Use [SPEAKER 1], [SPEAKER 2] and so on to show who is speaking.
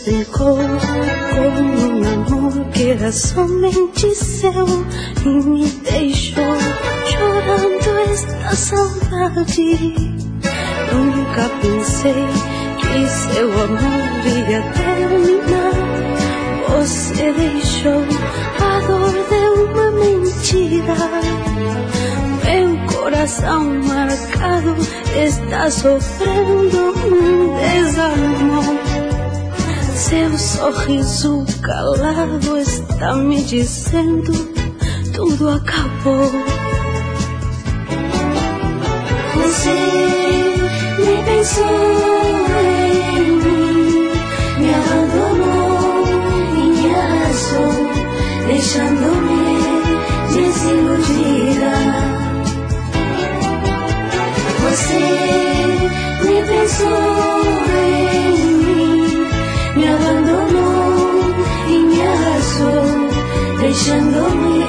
[SPEAKER 1] brincou com um amor que era somente seu e me deixou chorando esta saudade. Nunca pensei que seu amor ia terminar. Você deixou a dor de uma mentira. Meu coração marcado está sofrendo um desamor. Seu sorriso calado está me dizendo tudo acabou. Você nem pensou em mim, me abandonou e me arrasou, deixando-me desiludida. Você nem pensou em mim, me abandonou e me arrasou, deixando-me